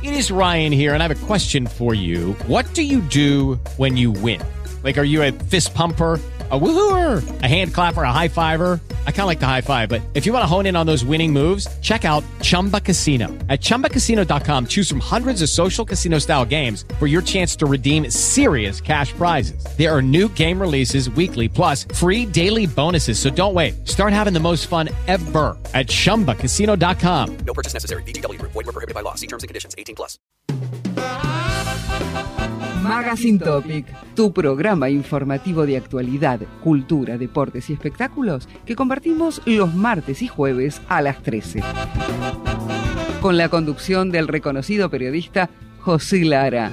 It is Ryan here, and I have a question for you. What do you do when you win? Like, are you a fist pumper, a woohooer, a hand clapper, a high fiver? I kind of like the high five, but if you want to hone in on those winning moves, check out Chumba Casino. At ChumbaCasino.com, choose from hundreds of social casino-style games for your chance to redeem serious cash prizes. There are new game releases weekly, plus free daily bonuses. So don't wait. Start having the most fun ever at ChumbaCasino.com. No purchase necessary. VGW Group. Void where prohibited by law. See terms and conditions. 18+. Magazine Topic, tu programa informativo de actualidad, cultura, deportes y espectáculos que compartimos los martes y jueves a las 13. Con la conducción del reconocido periodista José Lara.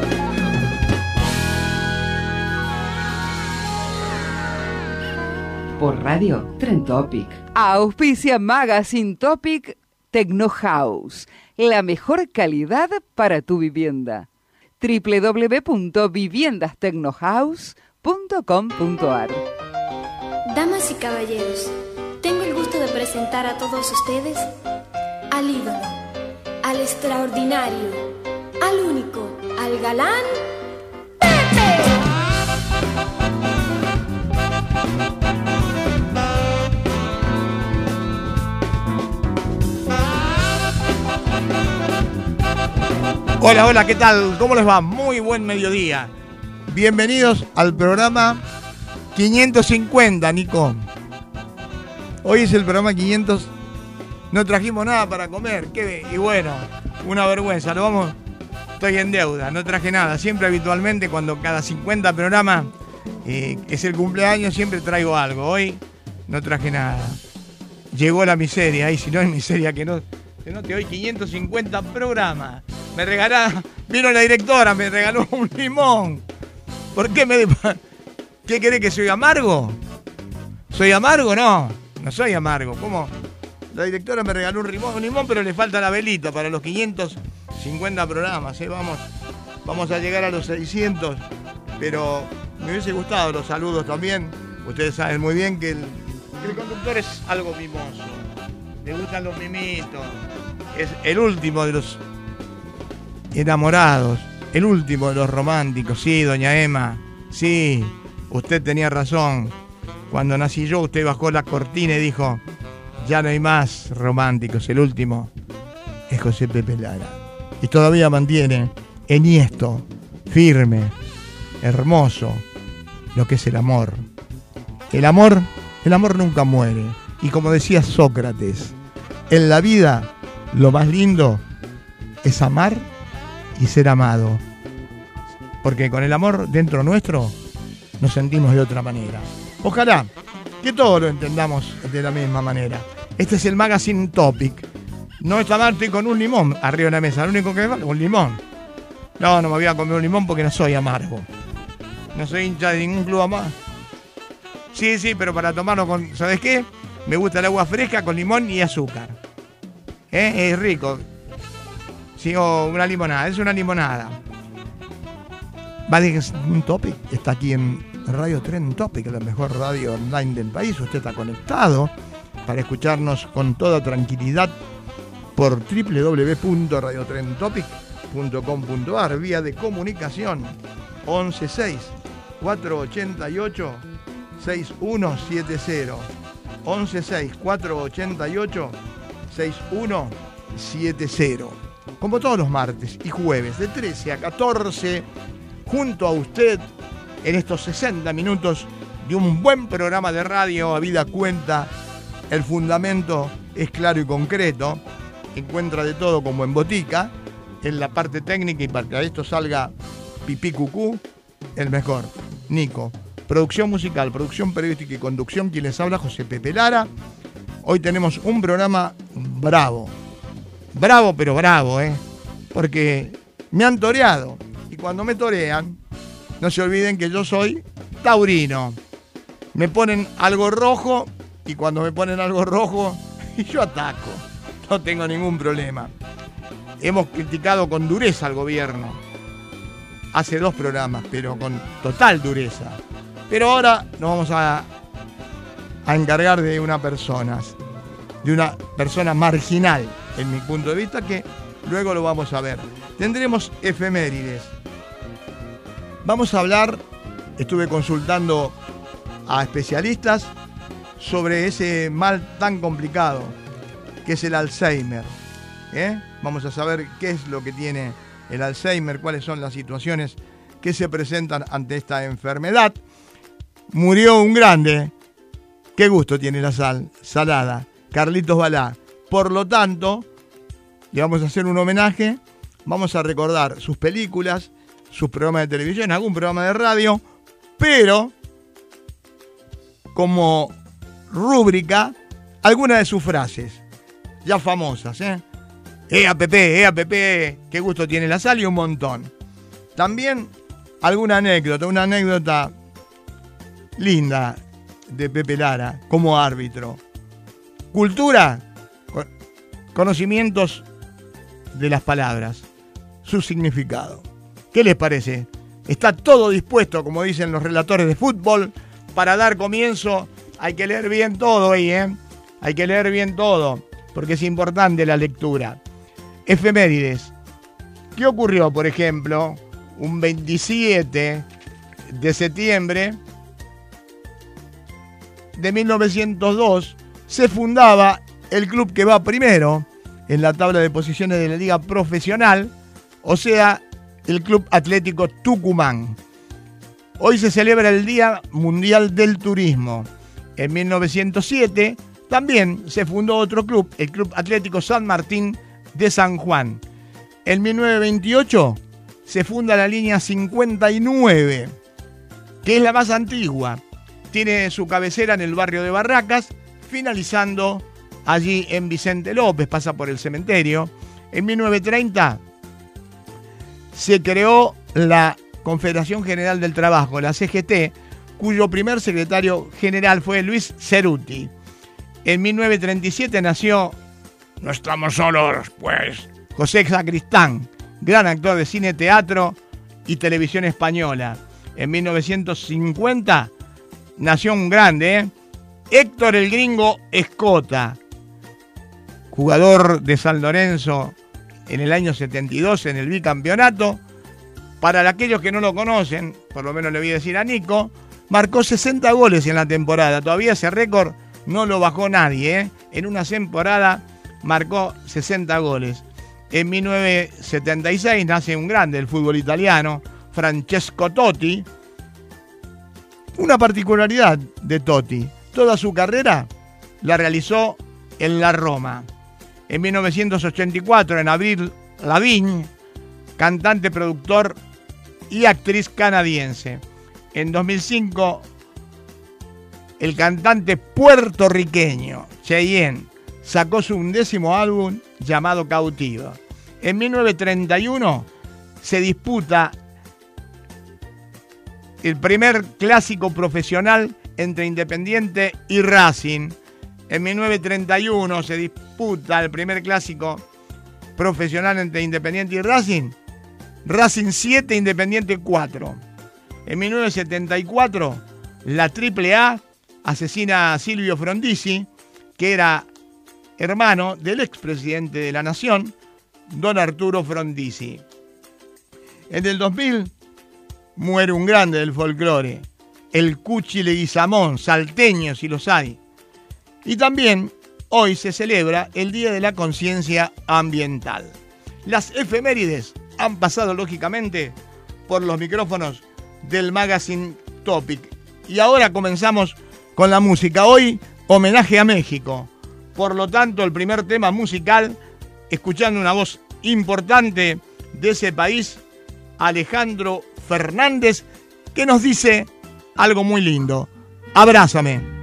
Por radio Trend Topic. Auspicia Magazine Topic Tecno House, la mejor calidad para tu vivienda. www.viviendastecnohouse.com.ar. Damas y caballeros, tengo el gusto de presentar a todos ustedes al ídolo, al extraordinario, al único, al galán Pepe. Hola, hola, ¿qué tal? ¿Cómo les va? Muy buen mediodía. Bienvenidos al programa 550, Nico. Hoy es el programa 500. No trajimos nada para comer. Y bueno, una vergüenza. Estoy en deuda, no traje nada. Siempre habitualmente cuando cada 50 programas es el cumpleaños, siempre traigo algo. Hoy no traje nada. Llegó la miseria. Y si no es miseria que no te doy 550 programas. Vino la directora, me regaló un limón. ¿Por qué ¿Qué querés, que soy amargo? ¿Soy amargo? No soy amargo. ¿Cómo? La directora me regaló un limón, pero le falta la velita para los 550 programas. Vamos a llegar a los 600, pero me hubiese gustado los saludos también. Ustedes saben muy bien que el conductor es algo mimoso. Le gustan los mimitos. Es el último de los enamorados, el último de los románticos. Sí, doña Emma, sí, usted tenía razón. Cuando nací yo, usted bajó la cortina y dijo: ya no hay más románticos. El último es José Pepe Lara. Y todavía mantiene enhiesto, firme, hermoso, lo que es el amor. El amor nunca muere. Y como decía Sócrates, en la vida lo más lindo es amar y ser amado, porque con el amor dentro nuestro nos sentimos de otra manera. Ojalá que todos lo entendamos de la misma manera. Este es el Magazine Topic. No está mal, estoy con un limón arriba de la mesa. Lo único que me falta es un limón. No me voy a comer un limón porque no soy amargo. No soy hincha de ningún club amargo. Sí, pero para tomarlo con... ¿Sabes qué? Me gusta el agua fresca con limón y azúcar. Es rico. Sí, una limonada, es una limonada. Magazine Topic está aquí en Radio Trend Topic, la mejor radio online del país. Usted está conectado para escucharnos con toda tranquilidad por www.radiotrendtopic.com.ar, vía de comunicación 116 488 6170. 116 488 6170. Como todos los martes y jueves, de 13 a 14, junto a usted, en estos 60 minutos de un buen programa de radio, habida cuenta, el fundamento es claro y concreto, encuentra de todo como en botica, en la parte técnica, y para que esto salga pipí cucú, el mejor, Nico. Producción musical, producción periodística y conducción, quien les habla, José Pepe Lara. Hoy tenemos un programa bravo. Bravo, pero bravo, porque me han toreado. Y cuando me torean, no se olviden que yo soy taurino. Me ponen algo rojo, y cuando me ponen algo rojo, yo ataco. No tengo ningún problema. Hemos criticado con dureza al gobierno. Hace 2 programas, pero con total dureza. Pero ahora nos vamos a encargar de una persona marginal, en mi punto de vista, que luego lo vamos a ver. Tendremos efemérides. Vamos a hablar, estuve consultando a especialistas sobre ese mal tan complicado que es el Alzheimer. Vamos a saber qué es lo que tiene el Alzheimer, cuáles son las situaciones que se presentan ante esta enfermedad. Murió un grande. Qué gusto tiene la salada, Carlitos Balá. Por lo tanto, le vamos a hacer un homenaje, vamos a recordar sus películas, sus programas de televisión, algún programa de radio, pero como rúbrica, algunas de sus frases, ya famosas, Pepe, qué gusto tiene la sal, y un montón. También alguna anécdota, una anécdota linda de Pepe Lara como árbitro. Cultura, conocimientos de las palabras, su significado. ¿Qué les parece? Está todo dispuesto, como dicen los relatores de fútbol, para dar comienzo. Hay que leer bien todo ahí, Hay que leer bien todo, porque es importante la lectura. Efemérides. ¿Qué ocurrió, por ejemplo, un 27 de septiembre de 1902? Se fundaba el club que va primero en la tabla de posiciones de la liga profesional, o sea, el Club Atlético Tucumán. Hoy se celebra el Día Mundial del Turismo. En 1907 también se fundó otro club, el Club Atlético San Martín de San Juan. En 1928 se funda la línea 59, que es la más antigua. Tiene su cabecera en el barrio de Barracas, finalizando allí en Vicente López, pasa por el cementerio. En 1930 se creó la Confederación General del Trabajo, la CGT, cuyo primer secretario general fue Luis Ceruti. En 1937 nació, no estamos solos, pues, José Sacristán, gran actor de cine, teatro y televisión española. En 1950 nació un grande, Héctor el Gringo Escota, jugador de San Lorenzo en el año 72 en el bicampeonato. Para aquellos que no lo conocen, por lo menos le voy a decir a Nico, marcó 60 goles en la temporada. Todavía ese récord no lo bajó nadie, En una temporada marcó 60 goles. En 1976 nace un grande del fútbol italiano, Francesco Totti. Una particularidad de Totti: toda su carrera la realizó en la Roma. En 1984, en Avril Lavigne, cantante, productor y actriz canadiense. En 2005, el cantante puertorriqueño Cheyenne sacó su 11º álbum llamado Cautiva. En 1931 se disputa el primer clásico profesional entre Independiente y Racing. En 1931 se disputa el primer clásico profesional entre Independiente y Racing. Racing 7, Independiente 4. En 1974, la AAA asesina a Silvio Frondizi, que era hermano del expresidente de la Nación, don Arturo Frondizi. En el 2000 muere un grande del folclore, el Cuchi Leguizamón, salteño si los hay. Y también hoy se celebra el Día de la Conciencia Ambiental. Las efemérides han pasado lógicamente por los micrófonos del Magazine Topic. Y ahora comenzamos con la música. Hoy, homenaje a México. Por lo tanto, el primer tema musical, escuchando una voz importante de ese país, Alejandro Fernández, que nos dice algo muy lindo. Abrázame.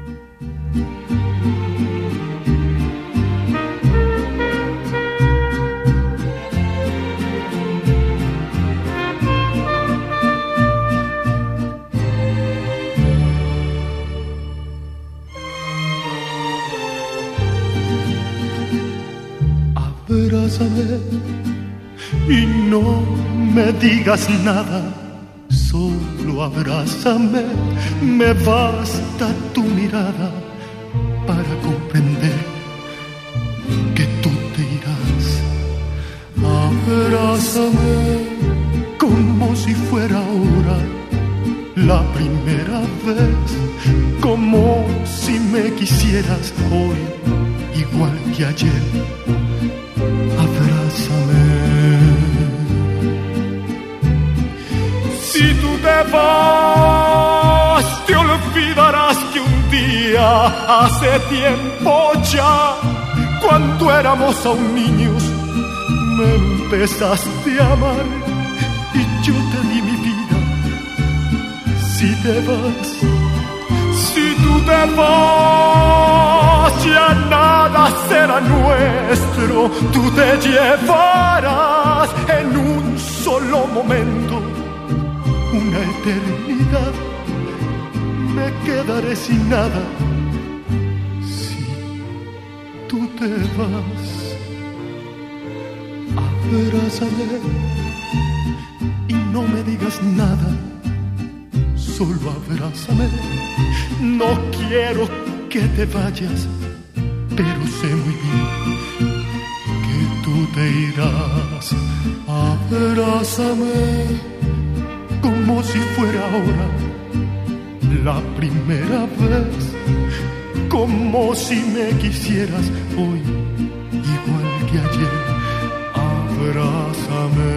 Abrázame y no me digas nada, solo abrázame, me basta tu mirada para comprender que tú te irás. Abrázame como si fuera ahora la primera vez, como si me quisieras hoy, igual que ayer. Abrázame. Si tú te vas, te olvidarás que un día, hace tiempo ya, cuando éramos aún niños, me empezaste a amar y yo te di mi vida. Si te vas, si tú te vas, ya nada será nuestro. Tú te llevarás en un solo momento una eternidad. Me quedaré sin nada si tú te vas. Abrázame y no me digas nada, solo abrázame. No quiero que te vayas, pero sé muy bien que tú te irás. Abrázame como si fuera ahora la primera vez, como si me quisieras hoy, igual que ayer. Abrázame.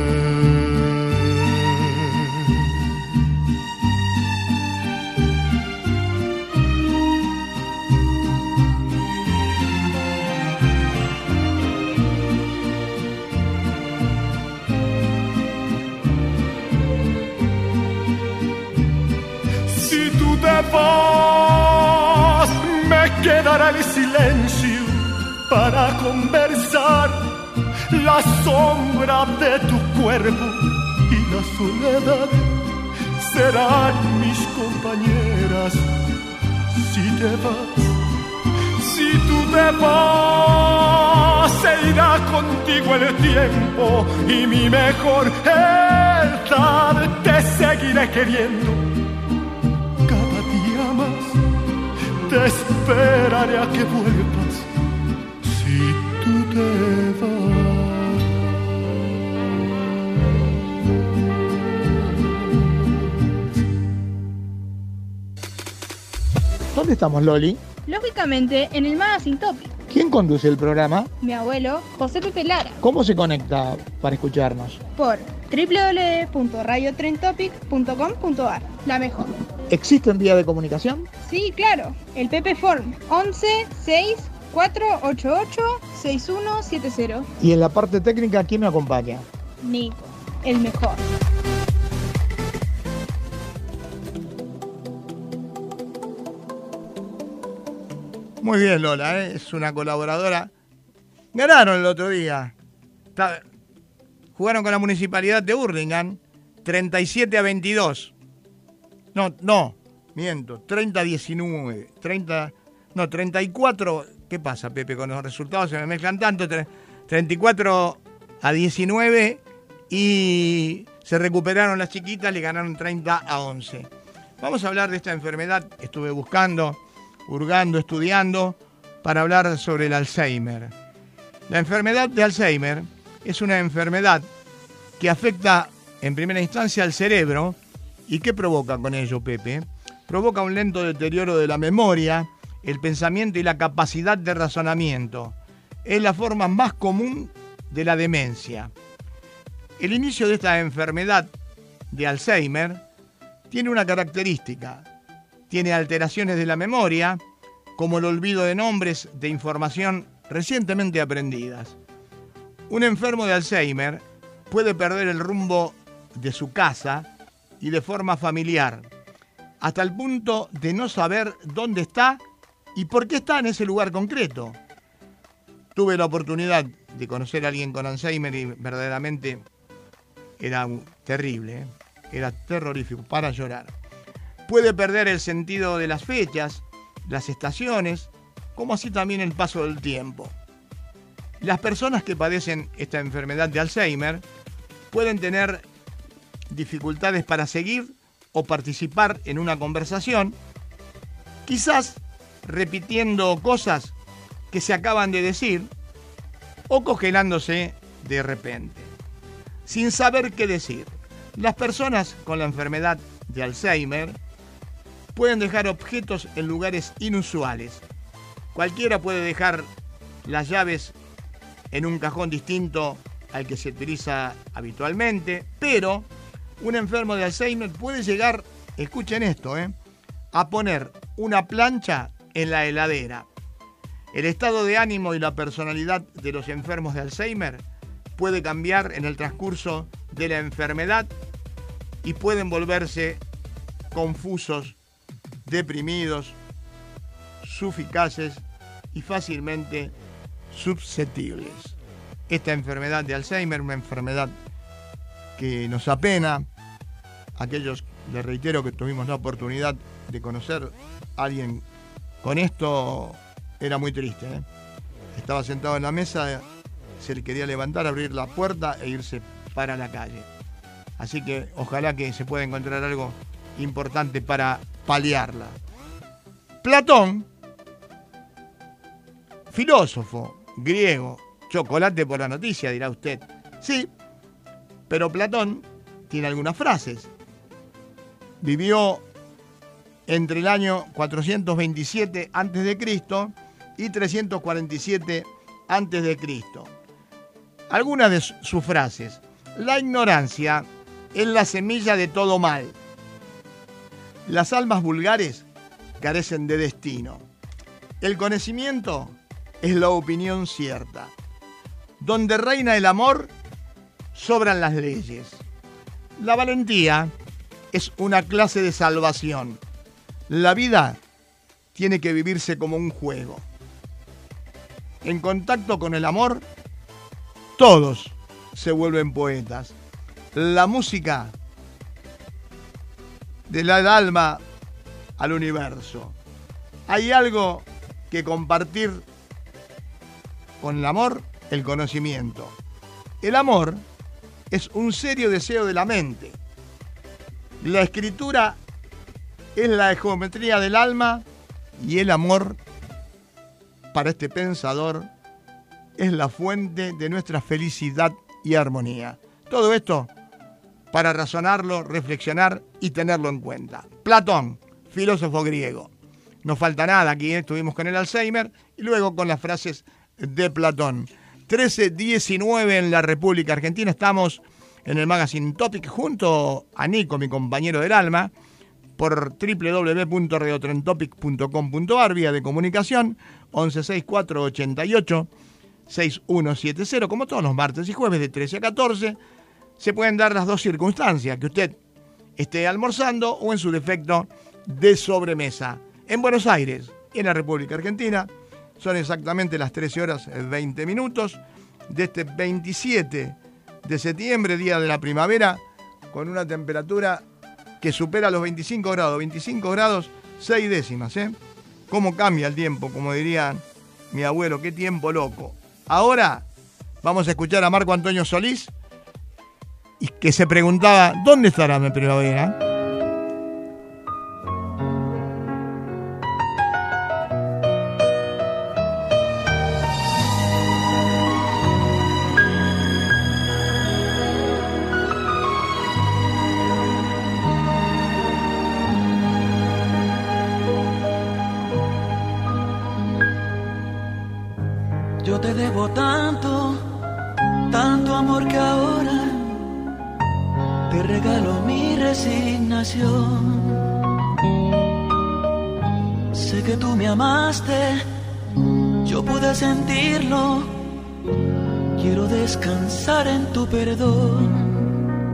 Si tú te vas, me quedará el silencio para conversar. La sombra de tu cuerpo y la soledad serán mis compañeras. Si te vas, si tú te vas, se irá contigo el tiempo y mi mejor edad. Te seguiré queriendo cada día más. Te esperaré a que vuelvas si tú te vas. ¿Dónde estamos, Loli? Lógicamente, en el Magazine Topic. ¿Quién conduce el programa? Mi abuelo, José Pepe Lara. ¿Cómo se conecta para escucharnos? Por www.radiotrentopic.com.ar. La mejor. ¿Existe un día de comunicación? Sí, claro. El Pepe Form 11 6 488 6170. Y en la parte técnica, ¿quién me acompaña? Nico, el mejor. Muy bien, Lola, es una colaboradora. Ganaron el otro día. Jugaron con la Municipalidad de Hurlingham 37-22. No, miento, 30-19. 34. ¿Qué pasa, Pepe? Con los resultados se me mezclan tanto. 34-19 y se recuperaron las chiquitas, le ganaron 30-11. Vamos a hablar de esta enfermedad. Estuve buscando, hurgando, estudiando para hablar sobre el Alzheimer. La enfermedad de Alzheimer es una enfermedad que afecta en primera instancia al cerebro. ¿Y qué provoca con ello, Pepe? Provoca un lento deterioro de la memoria, el pensamiento y la capacidad de razonamiento. Es la forma más común de la demencia. El inicio de esta enfermedad de Alzheimer tiene una característica. Tiene alteraciones de la memoria, como el olvido de nombres de información recientemente aprendidas. Un enfermo de Alzheimer puede perder el rumbo de su casa y de forma familiar, hasta el punto de no saber dónde está y por qué está en ese lugar concreto. Tuve la oportunidad de conocer a alguien con Alzheimer y verdaderamente era terrible, era terrorífico, para llorar. Puede perder el sentido de las fechas, las estaciones, como así también el paso del tiempo. Las personas que padecen esta enfermedad de Alzheimer pueden tener dificultades para seguir o participar en una conversación, quizás repitiendo cosas que se acaban de decir o congelándose de repente. sin saber qué decir. Las personas con la enfermedad de Alzheimer pueden dejar objetos en lugares inusuales. Cualquiera puede dejar las llaves en un cajón distinto al que se utiliza habitualmente, pero un enfermo de Alzheimer puede llegar, escuchen esto, a poner una plancha en la heladera. El estado de ánimo y la personalidad de los enfermos de Alzheimer puede cambiar en el transcurso de la enfermedad y pueden volverse confusos, deprimidos, suficaces y fácilmente susceptibles. Esta enfermedad de Alzheimer, una enfermedad que nos apena. Aquellos, les reitero, que tuvimos la oportunidad de conocer a alguien con esto, era muy triste, Estaba sentado en la mesa, se le quería levantar, abrir la puerta e irse para la calle. Así que ojalá que se pueda encontrar algo importante para paliarla. Platón, filósofo griego, chocolate por la noticia, dirá usted. Sí, pero Platón tiene algunas frases. Vivió entre el año 427 a.C. y 347 a.C. Algunas de sus frases. La ignorancia es la semilla de todo mal. Las almas vulgares carecen de destino. El conocimiento es la opinión cierta. Donde reina el amor, sobran las leyes. La valentía es una clase de salvación. La vida tiene que vivirse como un juego. En contacto con el amor, todos se vuelven poetas. La música le da el alma al universo. Hay algo que compartir con el amor, el conocimiento. El amor es un serio deseo de la mente. La escritura es la geometría del alma y el amor, para este pensador, es la fuente de nuestra felicidad y armonía. Todo esto para razonarlo, reflexionar y tenerlo en cuenta. Platón, filósofo griego. No falta nada aquí, estuvimos con el Alzheimer y luego con las frases de Platón. 13:19 en la República Argentina. Estamos en el Magazine Topic junto a Nico, mi compañero del alma, por www.radiotrentopic.com.ar, vía de comunicación 1164886170. Como todos los martes y jueves de 13 a 14, se pueden dar las dos circunstancias: que usted esté almorzando o, en su defecto, de sobremesa. En Buenos Aires y en la República Argentina son exactamente las 13:20 de este 27 de septiembre, día de la primavera, con una temperatura que supera los 25 grados 6 décimas. Cómo cambia el tiempo, como diría mi abuelo, qué tiempo loco. Ahora vamos a escuchar a Marco Antonio Solís, y que se preguntaba, ¿dónde estará mi primavera? Yo te debo tanto, tanto amor, que ahora te regalo mi resignación. Sé que tú me amaste, yo pude sentirlo. Quiero descansar en tu perdón.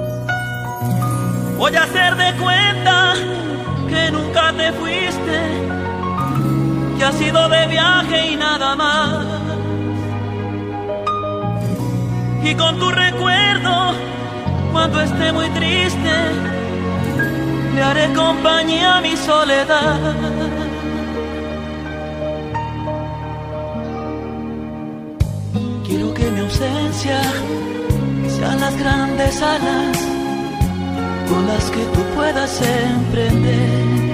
Voy a hacer de cuenta que nunca te fuiste, que has ido de viaje y nada más. Y con tu recuerdo, cuando esté muy triste, le haré compañía a mi soledad. Quiero que mi ausencia sean las grandes alas con las que tú puedas emprender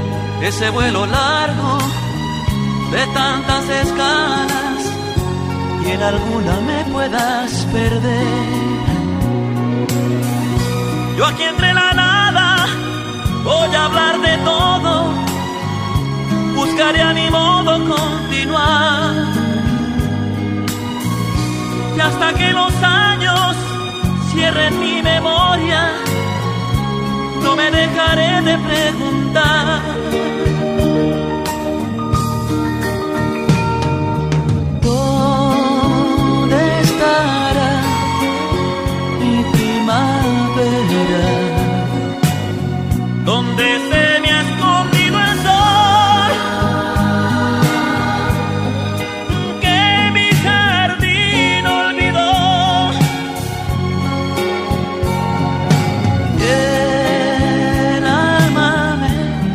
ese vuelo largo de tantas escalas y en alguna me puedas perder. Yo aquí entre la nada voy a hablar de todo, buscaré a mi modo continuar, y hasta que los años cierren mi memoria, no me dejaré de preguntar. ¿Dónde estará mi primavera? ¿Dónde se me ha escondido el sol? Que mi jardín olvidó. El alma me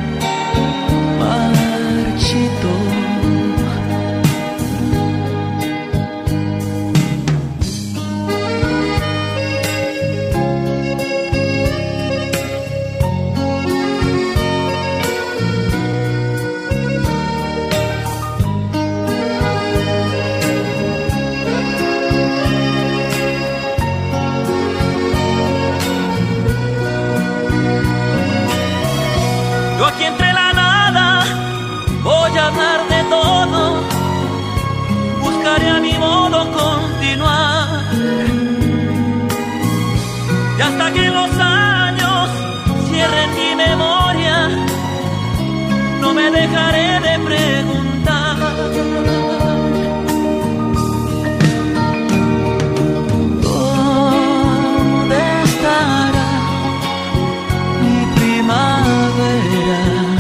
marchitó. Yo aquí entre la nada voy a hablar de todo, buscaré a mi modo continuar, y hasta que los años cierren mi memoria, no me dejaré de preguntar. ¿Dónde estará mi primavera?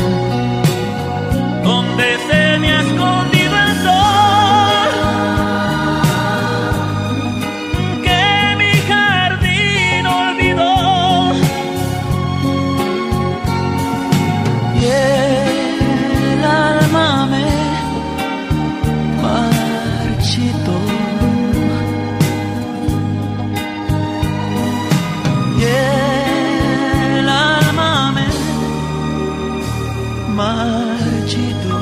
¿Dónde se me ha escondido el sol? Que mi jardín olvidó. Y el alma me marchitó. Y el alma me marchitó.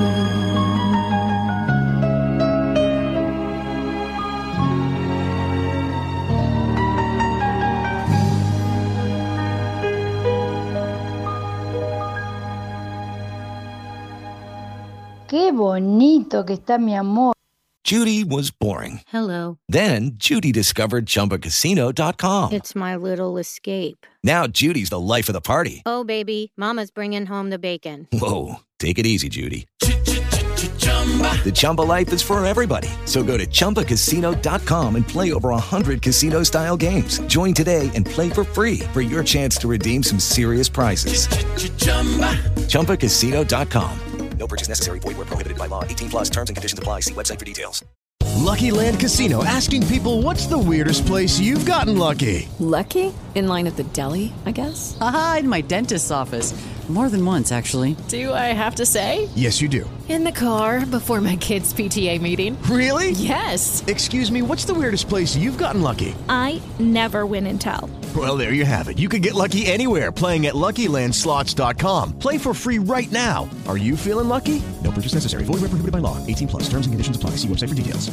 Qué bonito que está mi amor. Judy was boring. Hello. Then Judy discovered ChumbaCasino.com. It's my little escape. Now Judy's the life of the party. Oh, baby, mama's bringing home the bacon. Whoa, take it easy, Judy. The Chumba life is for everybody. So go to ChumbaCasino.com and play over 100 casino-style games. Join today and play for free for your chance to redeem some serious prizes. ChumbaCasino.com. No purchase necessary. Void where prohibited by law. 18 plus terms and conditions apply. See website for details. Lucky Land Casino, asking people, what's the weirdest place you've gotten lucky? Lucky? In line at the deli, I guess? Aha, in my dentist's office. More than once, actually. Do I have to say? Yes, you do. In the car before my kids' PTA meeting. Really? Yes. Excuse me, what's the weirdest place you've gotten lucky? I never win and tell. Well, there you have it. You can get lucky anywhere, playing at LuckyLandSlots.com. Play for free right now. Are you feeling lucky? No purchase necessary. Void where prohibited by law. 18 plus. Terms and conditions apply. See website for details.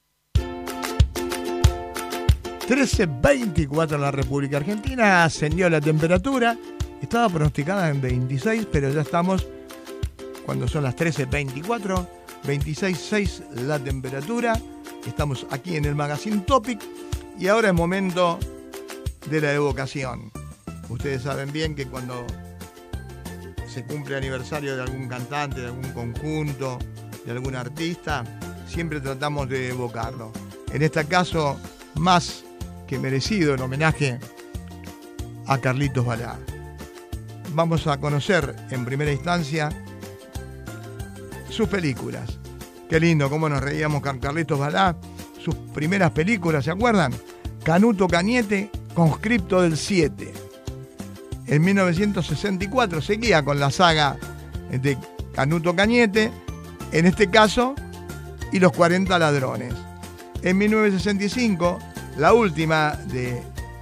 13:24 en la República Argentina. Ascendió la temperatura. Estaba pronosticada en 26, pero ya estamos, cuando son las 13:24, 26.6 la temperatura. Estamos aquí en el Magazine Topic y ahora es momento de la evocación. Ustedes saben bien que cuando se cumple aniversario de algún cantante, de algún conjunto, de algún artista, siempre tratamos de evocarlo. En este caso, más que merecido el homenaje a Carlitos Balá. Vamos a conocer en primera instancia sus películas. Qué lindo, cómo nos reíamos con Carlitos Balá. Sus primeras películas, ¿se acuerdan? Canuto Cañete, Conscripto del 7. En 1964 seguía con la saga de Canuto Cañete, en este caso, y Los 40 Ladrones. En 1965, la última de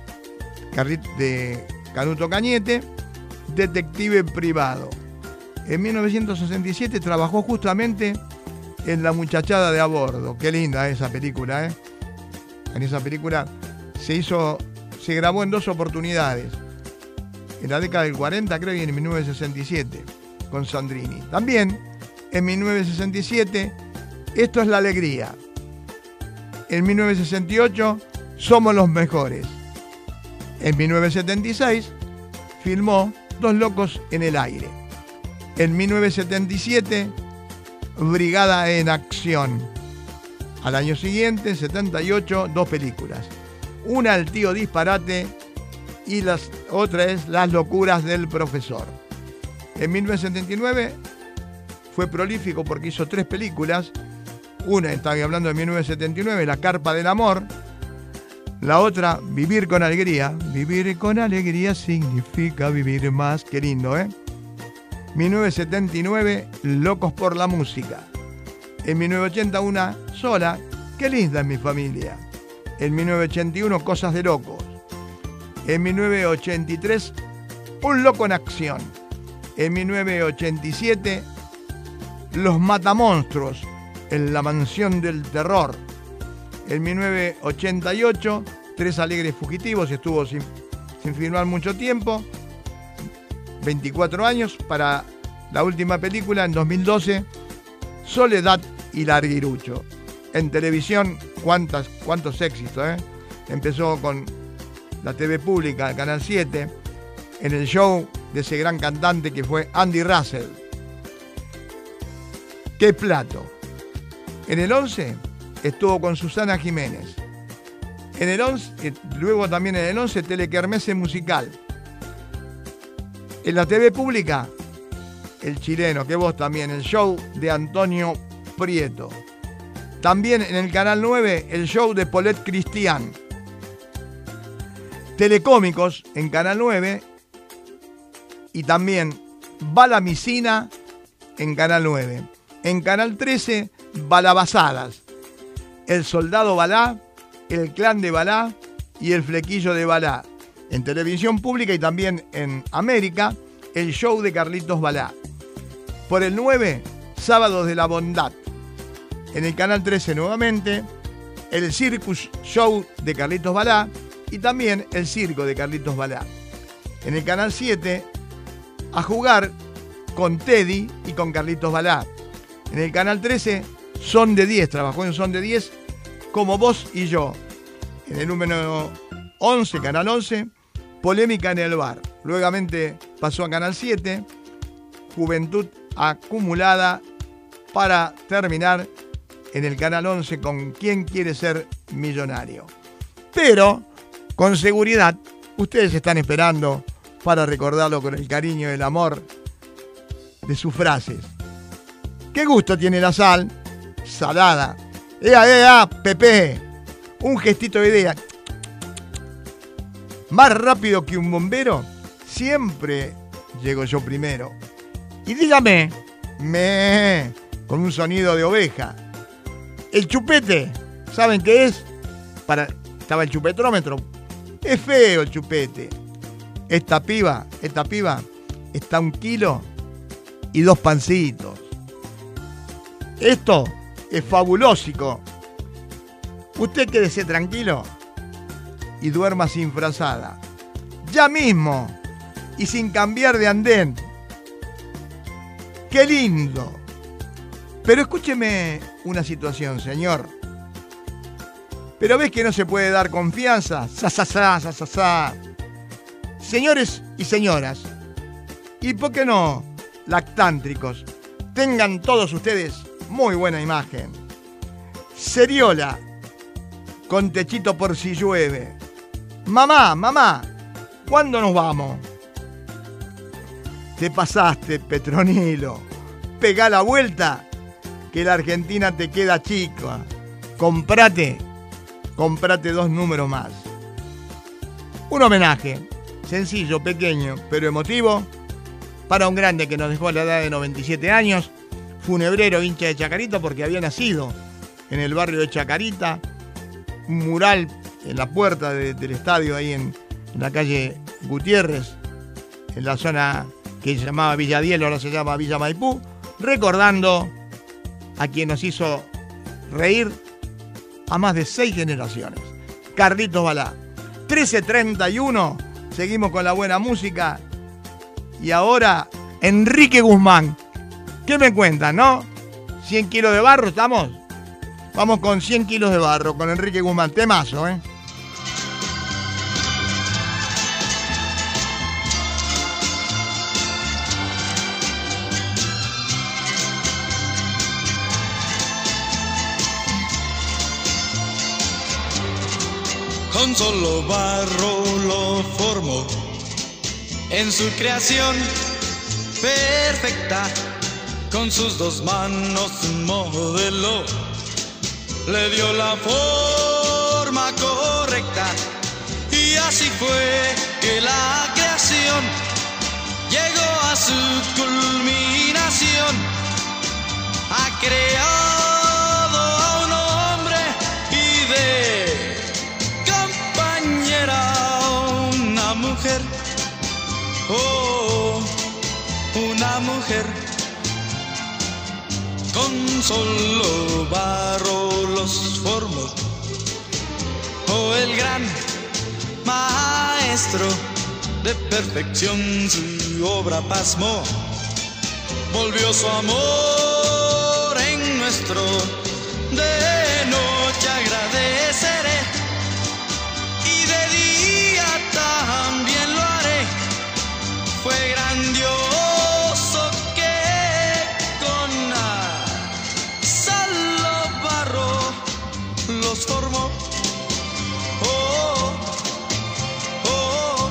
Canuto Cañete, Detective Privado. En 1967 trabajó justamente en La muchachada de a bordo. Qué linda esa película, ¿eh? En esa película se grabó en 2 oportunidades. En la década del 40, creo, y en 1967, con Sandrini. También, en 1967, Esto es la alegría. En 1968, Somos los mejores. En 1976, filmó Dos locos en el aire. En 1977, Brigada en acción. Al año siguiente, 78, 2 películas. Una, El tío disparate, y la otra es Las locuras del profesor. En 1979 fue prolífico porque hizo 3 películas. Una, estaba hablando de 1979, La carpa del amor. La otra, Vivir con alegría. Vivir con alegría significa vivir más. Qué lindo, ¿eh? 1979, Locos por la música. En 1980, una sola, Qué linda es mi familia. En 1981, Cosas de locos. En 1983, Un loco en acción. En 1987, Los matamonstruos, en la mansión del terror. En 1988, Tres alegres fugitivos, estuvo sin filmar mucho tiempo. 24 años para la última película, en 2012, Soledad y Larguirucho. En televisión, cuántos éxitos, ¿eh? Empezó con la TV pública, el Canal 7, en el show de ese gran cantante que fue Andy Russell. ¡Qué plato! En el 11 estuvo con Susana Jiménez. En el 11, luego también en el 11, Telekermesse musical. En la TV pública, El chileno, que vos también, el show de Antonio Prieto. También en el Canal 9, el show de Paulette Cristian. Telecómicos en Canal 9. Y también Balamicina en Canal 9. En Canal 13, Balabazadas. El soldado Balá, el clan de Balá y el flequillo de Balá. En televisión pública y también en América, el show de Carlitos Balá. Por el 9, Sábados de la Bondad. En el Canal 13 nuevamente, el Circus Show de Carlitos Balá y también el Circo de Carlitos Balá. En el Canal 7, A jugar con Teddy y con Carlitos Balá. En el Canal 13, Son de 10, trabajó en Son de 10 como Vos y Yo. En el número 11, Canal 11, Polémica en el bar. Luegamente pasó a Canal 7, Juventud acumulada, para terminar en el Canal 11 con ¿Quién quiere ser millonario? Pero, con seguridad, ustedes están esperando para recordarlo con el cariño y el amor de sus frases. ¿Qué gusto tiene la sal? Salada. ¡Ea, ea, Pepe! Un gestito de idea. Más rápido que un bombero, siempre llego yo primero. Y dígame, con un sonido de oveja. El chupete, ¿saben qué es? Estaba el chupetrómetro. Es feo el chupete. Esta piba está 1 kilo y 2 pancitos. Esto es fabulósico. Usted quédese tranquilo y duerma sin frazada. Ya mismo y sin cambiar de andén. ¡Qué lindo! Pero escúcheme una situación, señor. ¿Pero ves que no se puede dar confianza? Señores y señoras, ¿y por qué no lactántricos? Tengan todos ustedes muy buena imagen. Seriola, con techito por si llueve. Mamá, ¿cuándo nos vamos? Te pasaste, Petronilo. Pegá la vuelta, que la Argentina te queda chica. Comprate 2 números más. Un homenaje, sencillo, pequeño, pero emotivo, para un grande que nos dejó a la edad de 97 años, funebrero, hincha de Chacarita, porque había nacido en el barrio de Chacarita, un mural en la puerta del estadio, ahí en la calle Gutiérrez, en la zona que se llamaba Villa Dielo, ahora se llama Villa Maipú, recordando a quien nos hizo reír a más de 6 generaciones. Carlitos Balá. 13:31, seguimos con la buena música. Y ahora, Enrique Guzmán. ¿Qué me cuentan, no? 100 kilos de barro, ¿estamos? Vamos con 100 kilos de barro, con Enrique Guzmán. Temazo, ¿eh? Con solo barro lo formó en su creación perfecta, con sus 2 manos modeló, le dio la forma correcta, y así fue que la creación llegó a su culminación. Ha creado a un hombre y de una mujer, oh, una mujer. Con solo barro los formó, oh, el gran maestro de perfección su obra pasmó, volvió su amor en nuestro, de noche agradeceré, también lo haré. Fue grandioso que con solo barro los formó. Oh, oh,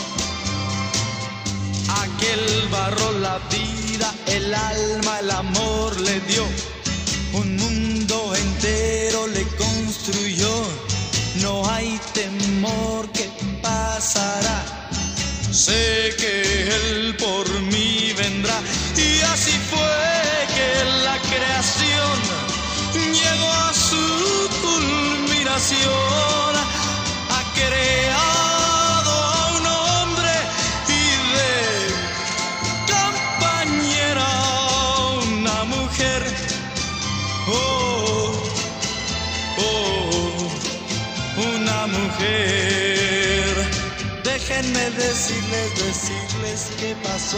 aquel barro la vida, el alma, el amor le dio. Un mundo entero le construyó. No hay temor que pasará, sé que Él por mí vendrá. Y así fue que la creación llegó a su culminación. Ha creado a un hombre y de compañera una mujer. Oh, oh, una mujer. Déjenme decirles qué pasó.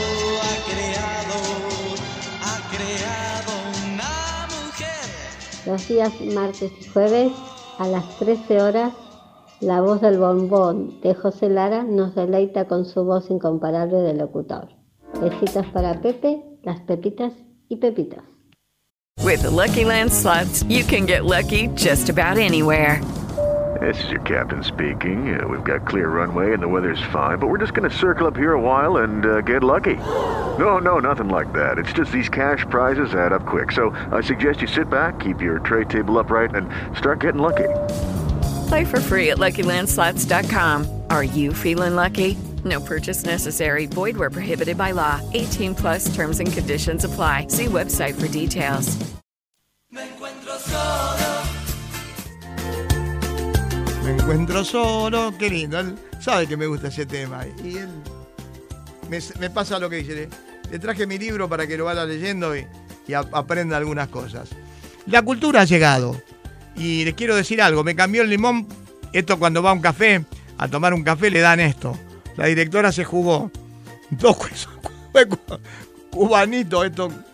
Ha creado una mujer. Los días martes y jueves a las 13 horas, la voz del bombón de José Lara nos deleita con su voz incomparable de locutor. Besitos para Pepe, las Pepitas y Pepitos. With the Lucky Land Slots, you can get lucky just about anywhere. This is your captain speaking. We've got clear runway and the weather's fine, but we're just going to circle up here a while and get lucky. No, nothing like that. It's just these cash prizes add up quick. So I suggest you sit back, keep your tray table upright, and start getting lucky. Play for free at LuckyLandSlots.com. Are you feeling lucky? No purchase necessary. Void where prohibited by law. 18 plus terms and conditions apply. See website for details. Me encuentro solo, qué lindo. Él sabe que me gusta ese tema. Y él me pasa lo que dice. Le traje mi libro para que lo vaya leyendo y aprenda algunas cosas. La cultura ha llegado. Y les quiero decir algo. Me cambió el limón. Esto cuando va a un café, a tomar un café, le dan esto. La directora se jugó 2 cubanitos,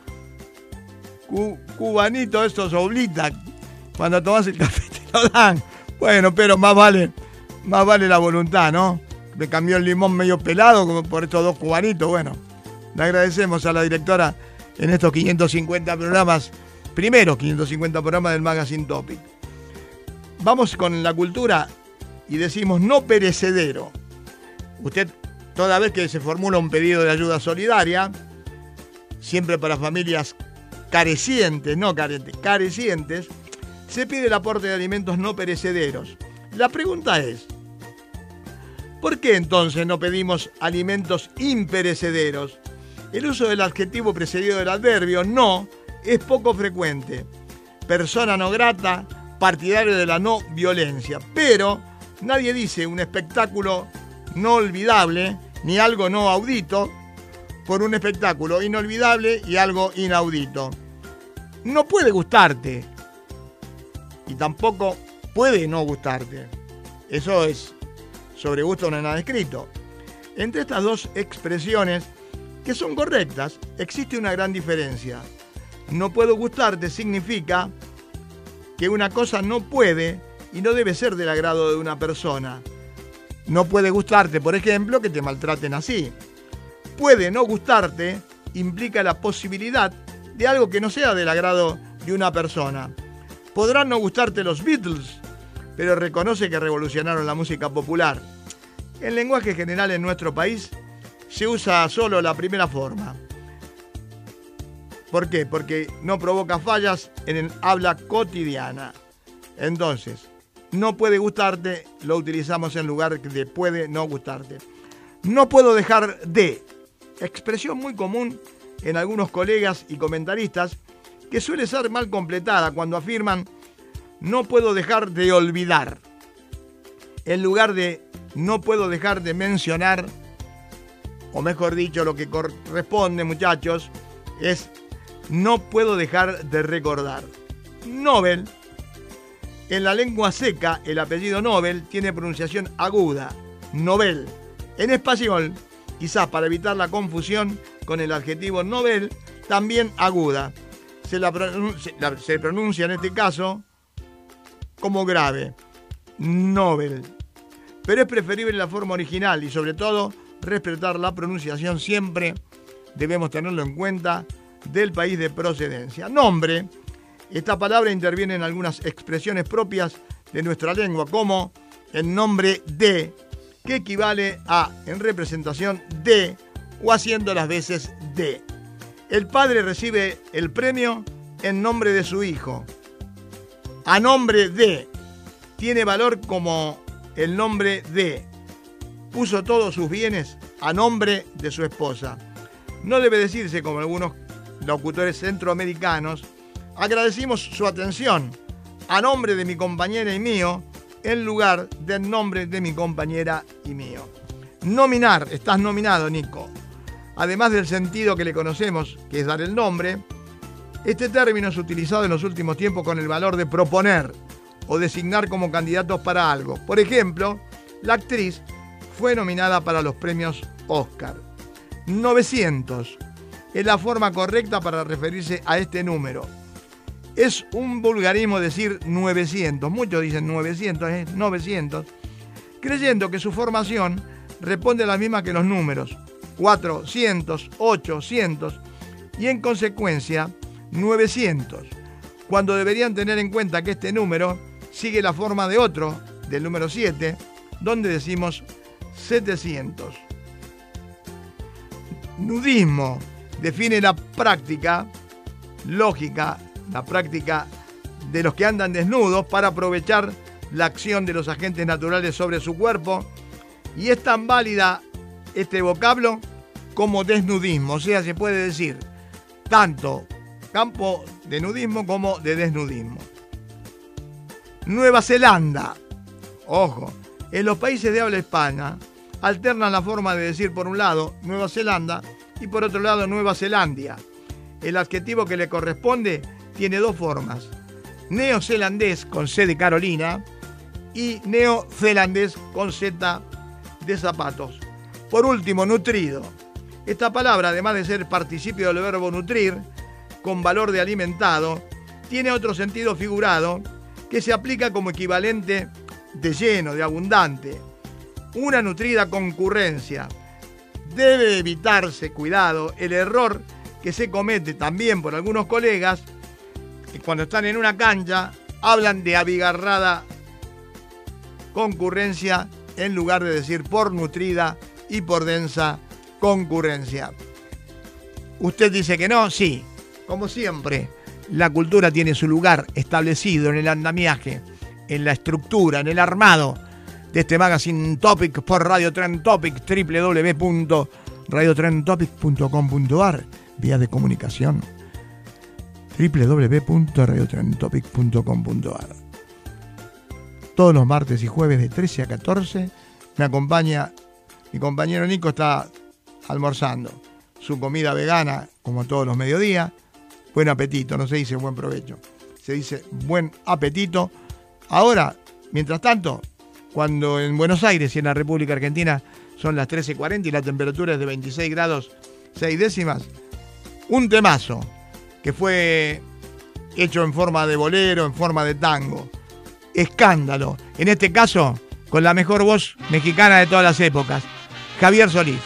cubanitos estos oblitas. Cuando tomas el café te lo dan. Bueno, pero más vale la voluntad, ¿no? Me cambió el limón medio pelado como por estos 2 cubanitos. Bueno, le agradecemos a la directora en estos 550 programas, primeros 550 programas del Magazine Topic. Vamos con la cultura y decimos no perecedero. Usted, toda vez que se formula un pedido de ayuda solidaria, siempre para familias carecientes, no carentes, carecientes, se pide el aporte de alimentos no perecederos. La pregunta es, ¿por qué entonces no pedimos alimentos imperecederos? El uso del adjetivo precedido del adverbio no es poco frecuente. Persona no grata, partidario de la no violencia. Pero nadie dice un espectáculo no olvidable ni algo no audito por un espectáculo inolvidable y algo inaudito. no puede gustarte y tampoco puede no gustarte. Eso es sobre gusto no hay nada escrito. Entre estas dos expresiones, que son correctas, existe una gran diferencia. No puedo gustarte significa que una cosa no puede y no debe ser del agrado de una persona. No puede gustarte, por ejemplo, que te maltraten así. Puede no gustarte implica la posibilidad de algo que no sea del agrado de una persona. Podrán no gustarte los Beatles, pero reconoce que revolucionaron la música popular. En lenguaje general en nuestro país se usa solo la primera forma. ¿Por qué? Porque no provoca fallas en el habla cotidiana. Entonces, no puede gustarte, lo utilizamos en lugar de puede no gustarte. No puedo dejar de, expresión muy común en algunos colegas y comentaristas, que suele ser mal completada cuando afirman no puedo dejar de olvidar. En lugar de no puedo dejar de mencionar, o mejor dicho, lo que corresponde, muchachos, es no puedo dejar de recordar. Nobel, en la lengua seca, el apellido Nobel tiene pronunciación aguda, Nobel. En español, quizás para evitar la confusión con el adjetivo Nobel, también aguda. Se pronuncia en este caso como grave, Nobel. Pero es preferible la forma original y sobre todo respetar la pronunciación siempre, debemos tenerlo en cuenta, del país de procedencia. Nombre, esta palabra interviene en algunas expresiones propias de nuestra lengua, como en nombre de, que equivale a en representación de o haciendo las veces de. El padre recibe el premio en nombre de su hijo. A nombre de, tiene valor como el nombre de. Puso todos sus bienes a nombre de su esposa. No debe decirse, como algunos locutores centroamericanos, agradecimos su atención a nombre de mi compañera y mío, en lugar del nombre de mi compañera y mío. Nominar, estás nominado, Nico. Además del sentido que le conocemos, que es dar el nombre, este término es utilizado en los últimos tiempos con el valor de proponer o designar como candidatos para algo. Por ejemplo, la actriz fue nominada para los premios Oscar. 900 es la forma correcta para referirse a este número. Es un vulgarismo decir 900. Muchos dicen 900, es 900, creyendo que su formación responde a la misma que los números 400, 800 y en consecuencia 900, cuando deberían tener en cuenta que este número sigue la forma de otro, del número 7, donde decimos 700. Nudismo define la práctica lógica, la práctica de los que andan desnudos para aprovechar la acción de los agentes naturales sobre su cuerpo, y es tan válida este vocablo como desnudismo, o sea, se puede decir tanto campo de nudismo como de desnudismo. Nueva Zelanda, ojo, en los países de habla hispana alternan la forma de decir por un lado Nueva Zelanda y por otro lado Nueva Zelandia. El adjetivo que le corresponde tiene dos formas: neozelandés con C de Carolina y neozelandés con Z de zapatos. Por último, nutrido. Esta palabra, además de ser participio del verbo nutrir, con valor de alimentado, tiene otro sentido figurado que se aplica como equivalente de lleno, de abundante. Una nutrida concurrencia. Debe evitarse, cuidado, el error que se comete también por algunos colegas que cuando están en una cancha hablan de abigarrada concurrencia en lugar de decir por nutrida y por densa concurrencia. ¿Usted dice que no? Sí. Como siempre, la cultura tiene su lugar establecido en el andamiaje, en la estructura, en el armado de este Magazine Topic por Radio Trend Topic, www.radiotrendtopic.com.ar, vía de comunicación www.radiotrendtopic.com.ar. Todos los martes y jueves de 13 a 14 me acompaña mi compañero Nico, está almorzando su comida vegana como todos los mediodías. buen apetito, no se dice buen provecho, se dice buen apetito. Ahora, mientras tanto, cuando en Buenos Aires y en la República Argentina son las 13:40 y la temperatura es de 26 grados 6 décimas, un temazo que fue hecho en forma de bolero, en forma de tango. Escándalo, en este caso con la mejor voz mexicana de todas las épocas, Javier Solís.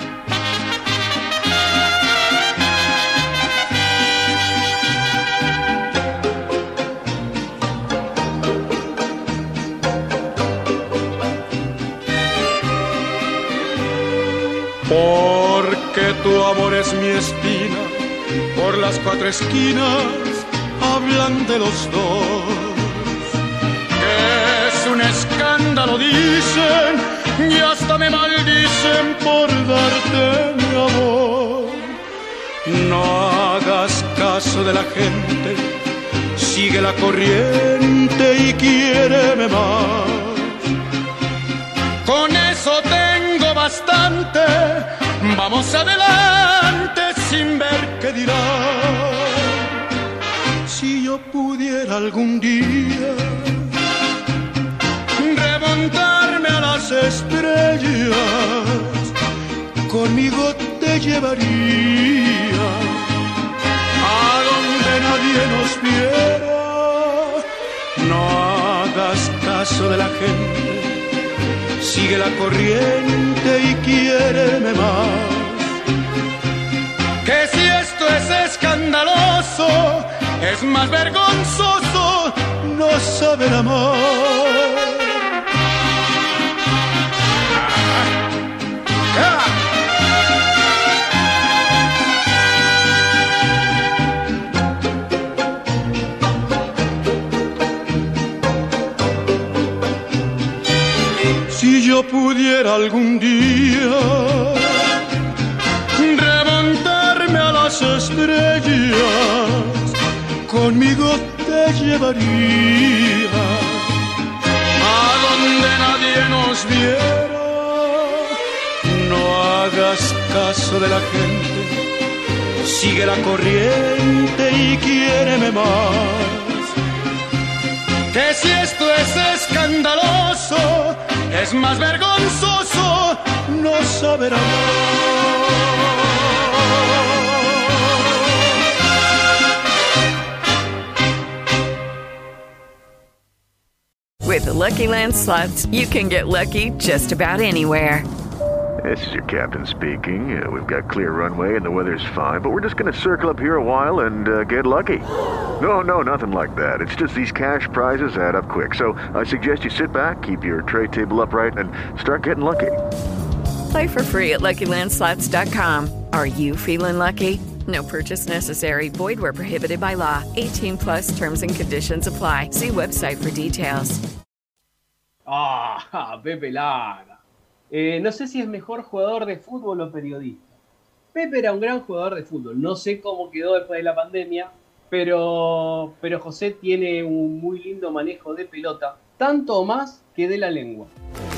Porque tu amor es mi espina, por las 4 esquinas hablan de los dos. Que es un escándalo, dicen, y hasta me maldicen por darte mi amor. No hagas caso de la gente, sigue la corriente y quiéreme más. Con eso tengo bastante, vamos adelante sin ver qué dirán. Si yo pudiera algún día remontarme a las estrellas, conmigo te llevaría a donde nadie nos viera. No hagas caso de la gente, sigue la corriente y quiéreme más. Que si esto es escandaloso, es más vergonzoso no saber amar. Si yo pudiera algún día remontarme a las estrellas, conmigo te llevaría a donde nadie nos viera. No hagas caso de la gente, sigue la corriente y quiéreme más. Que si esto es escandaloso, es más vergonzoso no saber amar. With the Lucky Land Slots, you can get lucky just about anywhere. This is your captain speaking. We've got clear runway and the weather's fine, but we're just going to circle up here a while and get lucky. No, nothing like that. It's just these cash prizes add up quick. So I suggest you sit back, keep your tray table upright, and start getting lucky. Play for free at LuckyLandSlots.com. Are you feeling lucky? No purchase necessary. Void where prohibited by law. 18 plus terms and conditions apply. See website for details. Pepe Lara. No sé si es mejor jugador de fútbol o periodista. Pepe era un gran jugador de fútbol. No sé cómo quedó después de la pandemia, pero José tiene un muy lindo manejo de pelota, tanto o más que de la lengua.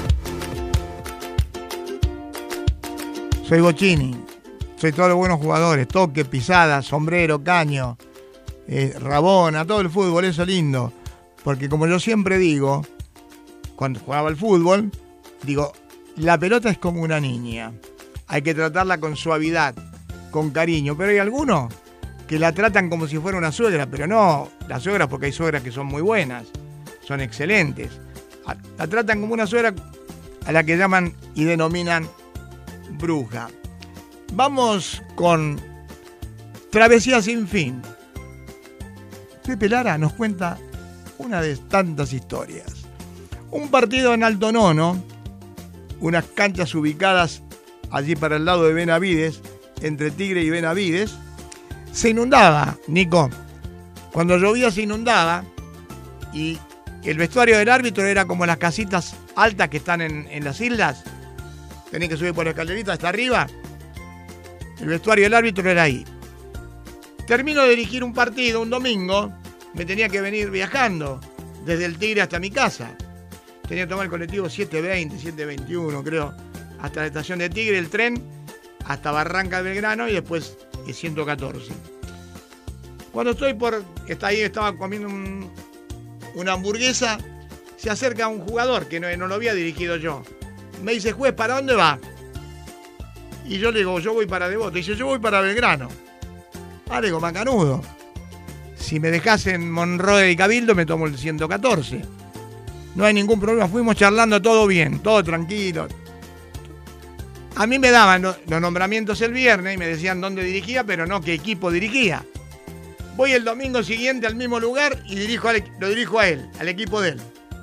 Soy Bocchini, soy todos los buenos jugadores, toque, pisada, sombrero, caño, rabona, todo el fútbol, eso lindo. Porque como yo siempre digo, cuando jugaba al fútbol, digo, la pelota es como una niña. Hay que tratarla con suavidad, con cariño. Pero hay algunos que la tratan como si fuera una suegra. Pero no las suegras, porque hay suegras que son muy buenas, son excelentes. La tratan como una suegra a la que llaman y denominan bruja. Vamos con Travesía sin fin. Pepe Lara nos cuenta una de tantas historias. Un partido en Alto Nono, unas canchas ubicadas allí para el lado de Benavides, entre Tigre y Benavides, se inundaba, Nico. Cuando llovía se inundaba y el vestuario del árbitro era como las casitas altas que están en las islas. Tenés que subir por la escalerita hasta arriba. El vestuario del árbitro era ahí. Termino de dirigir un partido un domingo, me tenía que venir viajando desde el Tigre hasta mi casa. Tenía que tomar el colectivo 720, 721, creo, hasta la estación de Tigre, el tren, hasta Barranca Belgrano y después el 114. Cuando estaba comiendo una hamburguesa, se acerca un jugador que no lo había dirigido yo. Me dice, juez, ¿para dónde va? Y yo le digo, yo voy para Devoto. Dice, yo voy para Belgrano. Le digo, macanudo. Si me dejás en Monroe y Cabildo, me tomo el 114. No hay ningún problema. Fuimos charlando todo bien, todo tranquilo. A mí me daban los nombramientos el viernes y me decían dónde dirigía, pero no qué equipo dirigía. Voy el domingo siguiente al mismo lugar y lo dirijo a él, al equipo de él.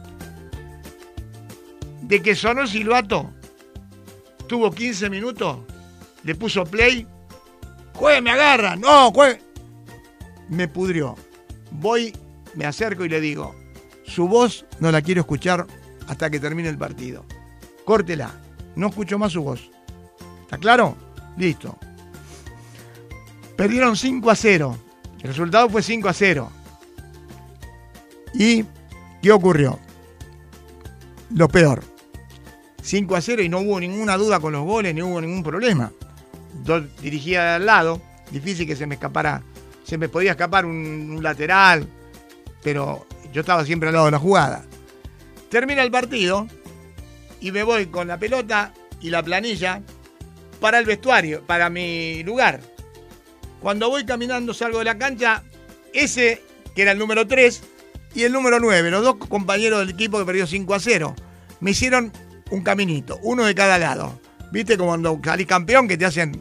De que sonó el silbato, tuvo 15 minutos, le puso play. ¡Juez, me agarra! ¡No, juez! Me pudrió. Voy, me acerco y le digo, su voz no la quiero escuchar hasta que termine el partido. Córtela, no escucho más su voz. ¿Está claro? Listo. Perdieron 5-0. El resultado fue 5-0. ¿Y qué ocurrió? Lo peor. 5-0 y no hubo ninguna duda con los goles, ni hubo ningún problema. Yo dirigía al lado, difícil que se me podía escapar un lateral, pero yo estaba siempre al lado de la jugada. Termina el partido y me voy con la pelota y la planilla para el vestuario, para mi lugar. Cuando voy caminando salgo de la cancha, ese que era el número 3 y el número 9, los dos compañeros del equipo que perdió 5-0, me hicieron un caminito, uno de cada lado. ¿Viste? Como cuando salís campeón que te hacen...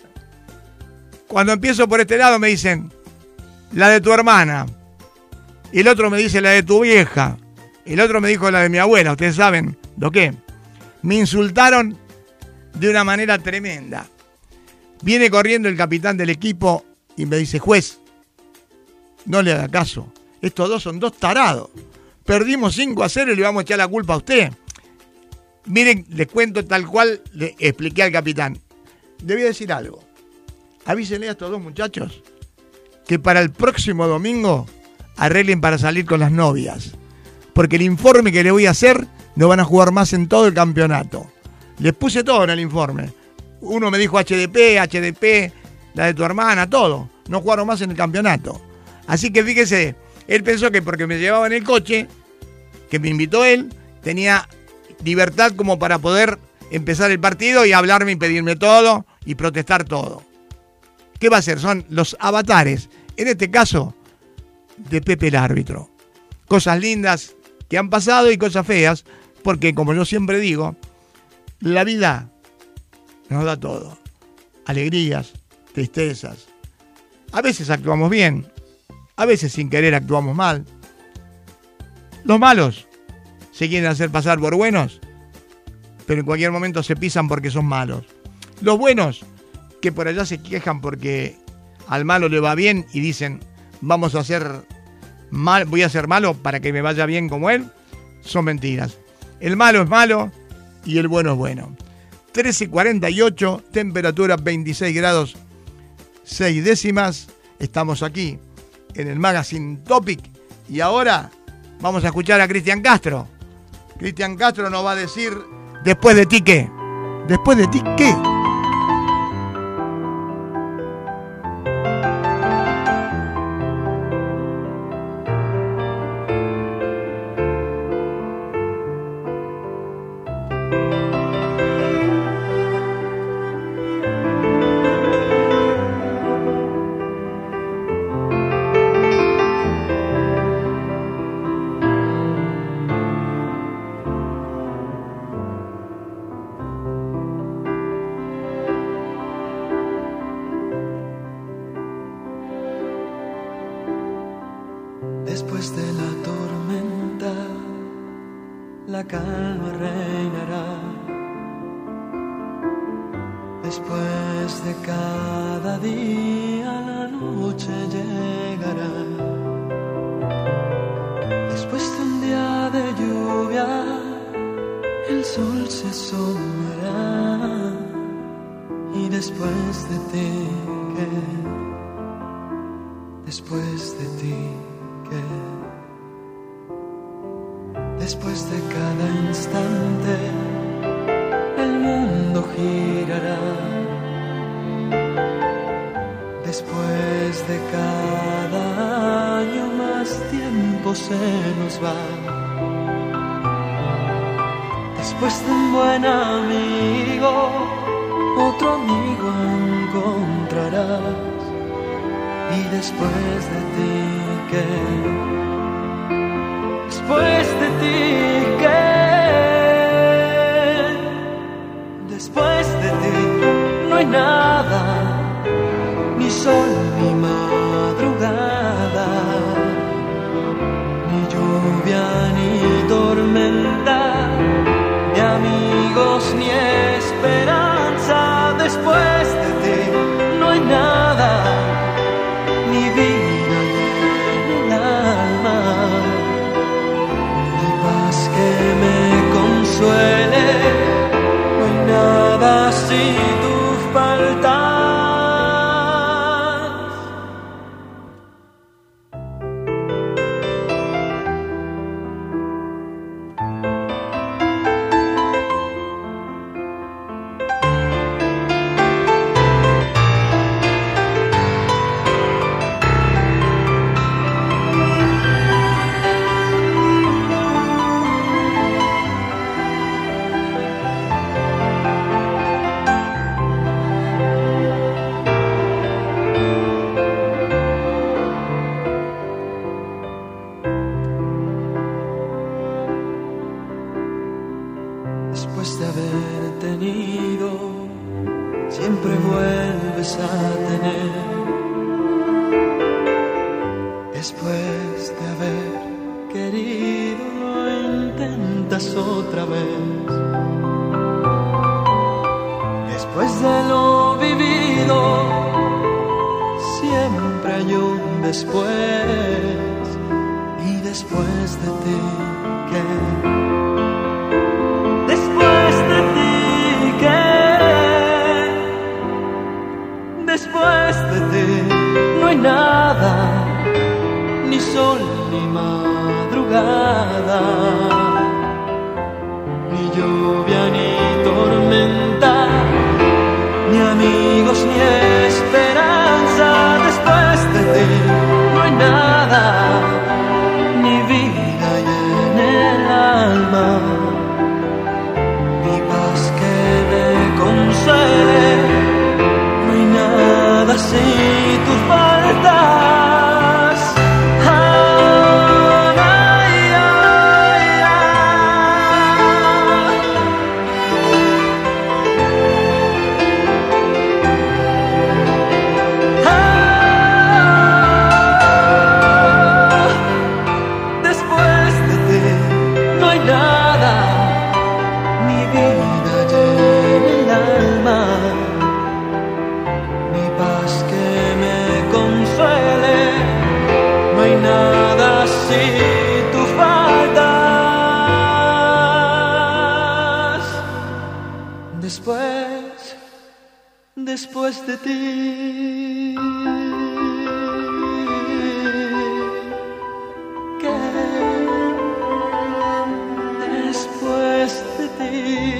Cuando empiezo por este lado me dicen, la de tu hermana. Y el otro me dice, la de tu vieja. El otro me dijo, la de mi abuela. Ustedes saben lo que. Me insultaron de una manera tremenda. Viene corriendo el capitán del equipo y me dice, juez, no le haga caso. Estos dos son dos tarados. Perdimos 5-0 y le vamos a echar la culpa a usted. Miren, les cuento tal cual le expliqué al capitán. Le voy a decir algo. Avísenle a estos dos muchachos que para el próximo domingo arreglen para salir con las novias. Porque el informe que le voy a hacer no van a jugar más en todo el campeonato. Les puse todo en el informe. Uno me dijo HDP, la de tu hermana, todo. No jugaron más en el campeonato. Así que fíjese, él pensó que porque me llevaba en el coche, que me invitó él, tenía libertad como para poder empezar el partido y hablarme y pedirme todo y protestar todo. ¿Qué va a hacer? Son los avatares, en este caso, de Pepe el árbitro. Cosas lindas que han pasado y cosas feas, porque como yo siempre digo, la vida nos da todo. Alegrías, tristezas. A veces actuamos bien, a veces sin querer actuamos mal. Los malos se quieren hacer pasar por buenos, pero en cualquier momento se pisan porque son malos. Los buenos, que por allá se quejan porque al malo le va bien y dicen, vamos a hacer mal, voy a ser malo para que me vaya bien como él, son mentiras. El malo es malo y el bueno es bueno. 13:48, temperatura 26 grados 6 décimas. Estamos aquí en el Magazine Topic y ahora vamos a escuchar a Cristian Castro. Cristian Castro nos va a decir, después de ti, ¿qué? ¿Después de ti, qué? Después de la tormenta, la calma reinará. Después de cada día, la noche llegará. Después de un día de lluvia, el sol se asomará. Y después de ti, ¿qué? Después de ti, ¿qué? Después de cada instante, el mundo girará. Después de cada tiempo se nos va. Después de un buen amigo, otro amigo encontrarás. Y después de ti, ¿qué? Después de ti, ¿qué? Después de ti no hay nada, ni sol ni madrugada, ni lluvia ni tormenta, ni amigos ni esperanza. Después de ti no hay nada, ni vida en el alma, ni paz que me consuele. No hay nada si tú faltas. Después de haber tenido, siempre vuelves a tener. Después de haber querido, lo intentas otra vez. Después de lo vivido, siempre hay un después. Y después de ti, ¿qué? Después de ti, ¿qué? Después de ti no hay nada, ni sol ni madrugada, ni lluvia ni tormenta, ni amigos ni esperanza. Después de ti no hay nada, ni vida en el alma, consuele. No hay nada si tú faltas. Ay, ay, ay, después de ti no hay nada, ni vida en el alma, ni paz que me consuele. No hay nada si tú faltas. Después de ti, ¿qué? Después de ti.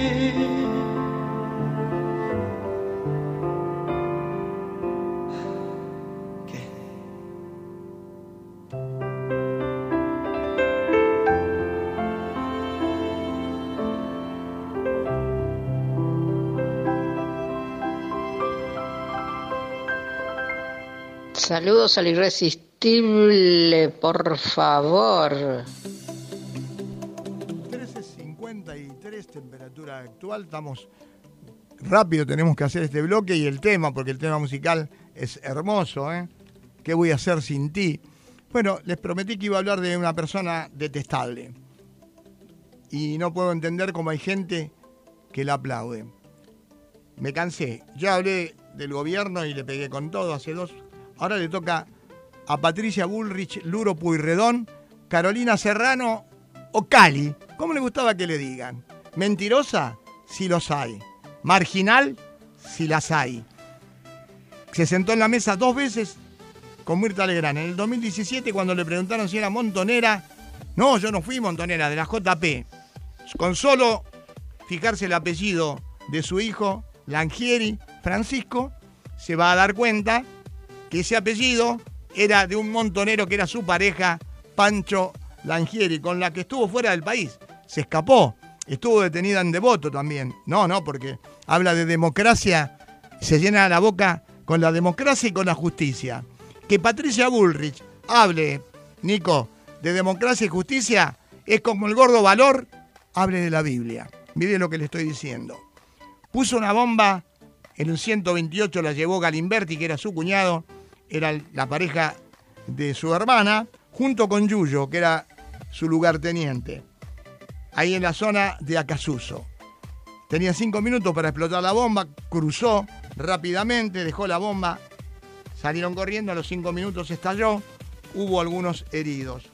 Saludos al irresistible, por favor. 13:53, temperatura actual. Estamos rápido, tenemos que hacer este bloque y el tema, porque el tema musical es hermoso, ¿eh? ¿Qué voy a hacer sin ti? Bueno, les prometí que iba a hablar de una persona detestable. Y no puedo entender cómo hay gente que la aplaude. Me cansé. Ya hablé del gobierno y le pegué con todo hace dos. Ahora le toca a Patricia Bullrich, Luro Pueyrredón, Carolina Serrano o Cali. ¿Cómo le gustaba que le digan? Mentirosa, si los hay. Marginal, si las hay. Se sentó en la mesa 2 veces con Mirta Legrand. En el 2017, cuando le preguntaron si era montonera, no, yo no fui montonera, de la JP. Con solo fijarse el apellido de su hijo, Langieri Francisco, se va a dar cuenta que ese apellido era de un montonero que era su pareja, Pancho Langieri, con la que estuvo fuera del país. Se escapó. Estuvo detenida en Devoto también. No, porque habla de democracia, se llena la boca con la democracia y con la justicia. Que Patricia Bullrich hable, Nico, de democracia y justicia es como el gordo Valor hable de la Biblia. Mire lo que le estoy diciendo. Puso una bomba en un 128, la llevó Galimberti, que era su cuñado, era la pareja de su hermana, junto con Yuyo, que era su lugarteniente, ahí en la zona de Acasuso. Tenía 5 minutos para explotar la bomba, cruzó rápidamente, dejó la bomba, salieron corriendo, a los 5 minutos estalló, hubo algunos heridos.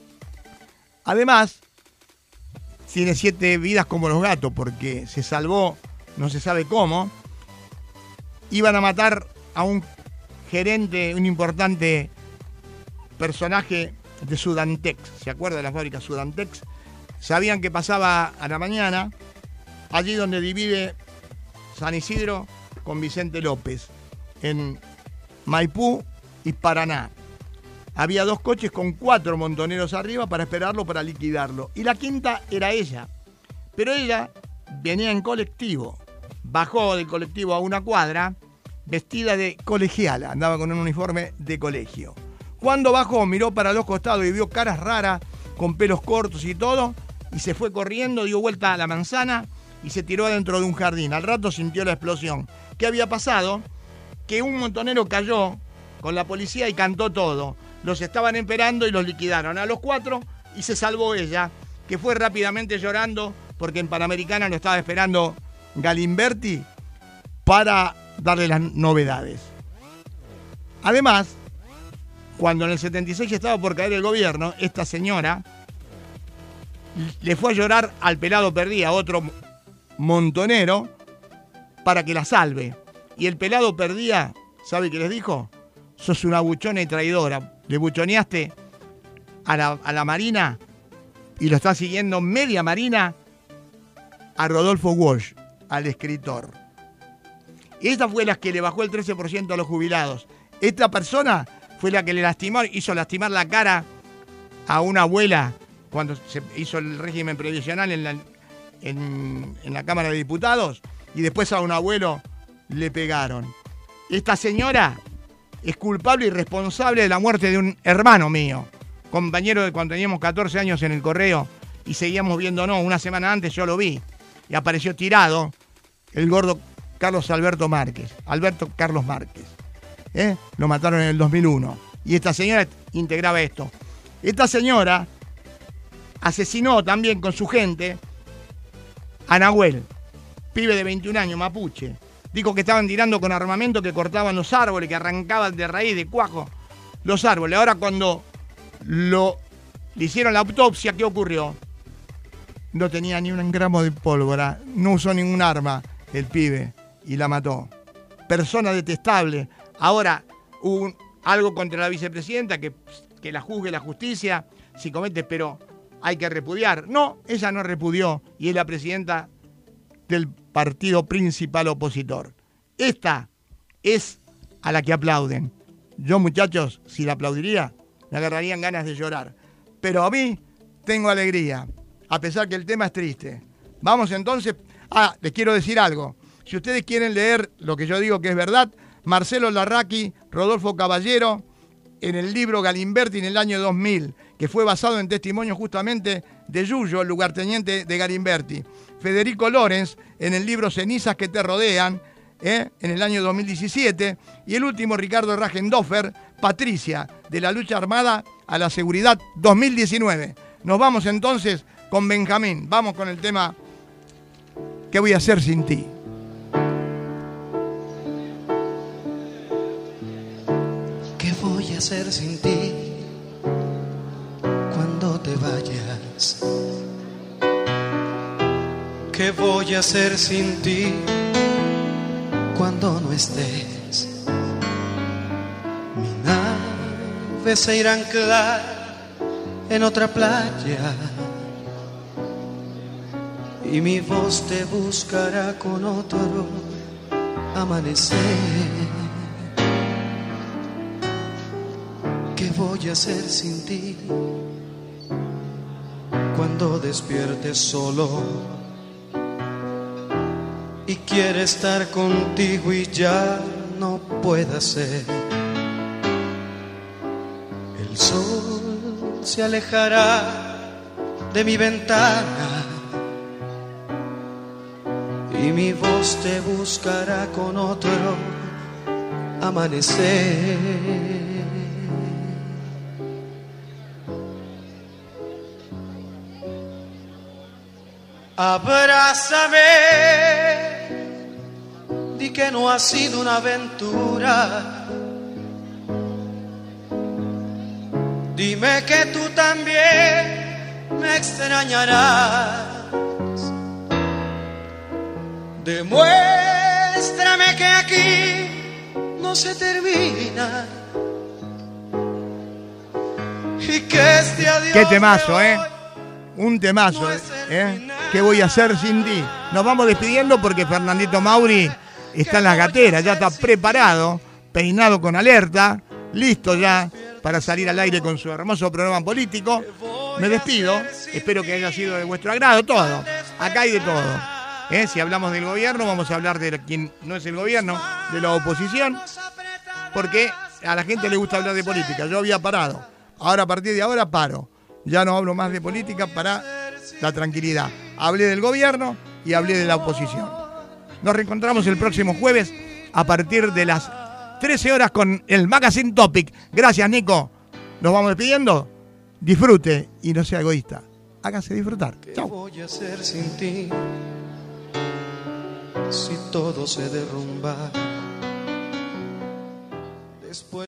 Además, tiene 7 vidas como los gatos, porque se salvó, no se sabe cómo. Iban a matar a un gerente, un importante personaje de Sudantex. ¿Se acuerda de la fábrica Sudantex? Sabían que pasaba a la mañana, allí donde divide San Isidro con Vicente López, en Maipú y Paraná. Había 2 coches con 4 montoneros arriba para esperarlo, para liquidarlo. Y la quinta era ella. Pero ella venía en colectivo. Bajó del colectivo a una cuadra, vestida de colegiala. Andaba con un uniforme de colegio. Cuando bajó, miró para los costados y vio caras raras, con pelos cortos y todo, y se fue corriendo, dio vuelta a la manzana y se tiró adentro de un jardín. Al rato sintió la explosión. ¿Qué había pasado? Que un montonero cayó con la policía y cantó todo. Los estaban esperando y los liquidaron a los 4 y se salvó ella, que fue rápidamente llorando porque en Panamericana lo estaba esperando Galimberti para darle las novedades. Además, cuando en el 76 estaba por caer el gobierno, esta señora le fue a llorar al pelado Perdía, otro montonero, para que la salve. Y el pelado Perdía, ¿sabe qué les dijo? Sos una buchona y traidora. Le buchoneaste a la Marina y lo está siguiendo media Marina a Rodolfo Walsh, al escritor. Esta fue la que le bajó el 13% a los jubilados. Esta persona fue la que le lastimó, hizo lastimar la cara a una abuela cuando se hizo el régimen previsional en la Cámara de Diputados, y después a un abuelo le pegaron. Esta señora es culpable y responsable de la muerte de un hermano mío, compañero de cuando teníamos 14 años en el Correo y seguíamos viéndonos. Una semana antes yo lo vi y apareció tirado el gordo Alberto Carlos Márquez. Lo mataron en el 2001. Y esta señora integraba esto. Esta señora asesinó también con su gente a Nahuel, pibe de 21 años, mapuche. Dijo que estaban tirando con armamento, que cortaban los árboles, que arrancaban de raíz, de cuajo, los árboles. Ahora cuando le hicieron la autopsia, ¿qué ocurrió? No tenía ni un gramo de pólvora, no usó ningún arma el pibe y la mató. Persona detestable. Ahora hubo algo contra la vicepresidenta, que la juzgue la justicia si comete, pero hay que repudiar. No, ella no repudió y es la presidenta del partido principal opositor. Esta es a la que aplauden. Yo, muchachos, si la aplaudiría, me agarrarían ganas de llorar. Pero a mí tengo alegría, a pesar que el tema es triste. Vamos entonces. Les quiero decir algo. Si ustedes quieren leer lo que yo digo que es verdad, Marcelo Larraqui, Rodolfo Caballero, en el libro Galimberti en el año 2000, que fue basado en testimonios justamente de Yuyo, el lugarteniente de Galimberti. Federico Lorenz, en el libro Cenizas que te rodean, en el año 2017. Y el último, Ricardo Rajendorfer, Patricia, de la lucha armada a la seguridad 2019. Nos vamos entonces con Benjamín. Vamos con el tema ¿Qué voy a hacer sin ti? ¿Qué voy a hacer sin ti cuando te vayas? ¿Qué voy a hacer sin ti cuando no estés? Mi nave se irá a anclar en otra playa y mi voz te buscará con otro amanecer. ¿Qué voy a hacer sin ti? cuando despiertes solo y quiere estar contigo y ya no pueda ser. El sol se alejará de mi ventana y mi voz te buscará con otro amanecer. Abrázame, di que no ha sido una aventura. Dime que tú también me extrañarás. Demuéstrame que aquí no se termina y que este adiós. Qué temazo, un temazo, ¿Qué voy a hacer sin ti? Nos vamos despidiendo porque Fernandito Mauri está en las gateras, ya está preparado, peinado con alerta, listo ya para salir al aire con su hermoso programa político. Me despido, espero que haya sido de vuestro agrado todo. Acá hay de todo. Si hablamos del gobierno, vamos a hablar de quien no es el gobierno, de la oposición, porque a la gente le gusta hablar de política. Yo había parado, ahora a partir de ahora paro. Ya no hablo más de política para la tranquilidad. Hablé del gobierno y hablé de la oposición. Nos reencontramos el próximo jueves a partir de las 13 horas con el Magazine Topic. Gracias, Nico. Nos vamos despidiendo. Disfrute y no sea egoísta. Hágase disfrutar. Chau. ¿Qué voy a hacer sin ti si todo se derrumba? Después